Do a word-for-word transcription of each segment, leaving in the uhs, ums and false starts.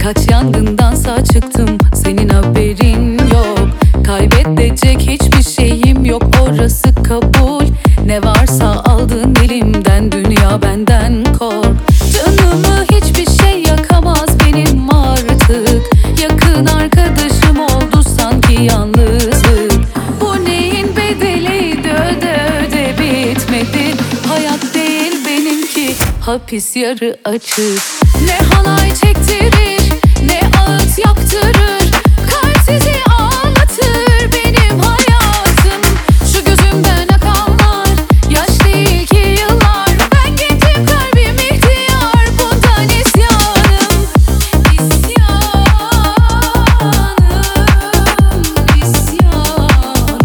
Kaç yangından sağ çıktım, senin haberin yok. Kaybedecek hiçbir şeyim yok, orası kabul. Ne varsa aldın elimden, dünya benden kork. Canımı hiçbir şey yakamaz benim artık. Yakın arkadaşım oldu sanki yalnızlık. Bu neyin bedeliydi, öde öde bitmedi. Hayat değil benimki, hapis yarı açık. Ne halay çektirir, ne ağıt yaktırır. Kalp sizi ağlatır benim hayatım. Şu gözümden akanlar yaş değil ki yıllar. Ben gencim, kalbim ihtiyar, bundan isyanım. İsyanım, isyanım.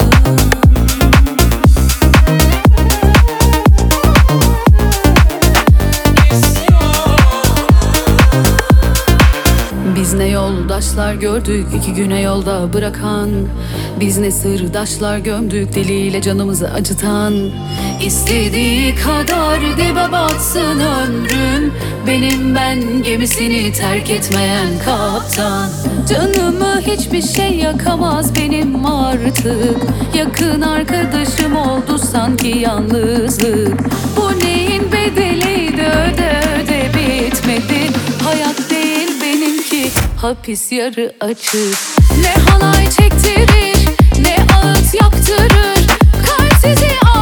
Biz ne yoldaşlar gördük iki güne yolda bırakan. Biz ne sırdaşlar gömdük deliyle canımızı acıtan. İstediği kadar dibe batsın ömrüm, benim ben gemisini terk etmeyen kaptan. Canımı hiçbir şey yakamaz benim artık. Yakın arkadaşım oldu sanki yalnızlık. Bu neyin bedeliydi, öde öde bitmedi. Hayat değil benimki, hapis yarı açık. Ne halay çektirir, ne ağıt yaktırır. Kalp sizi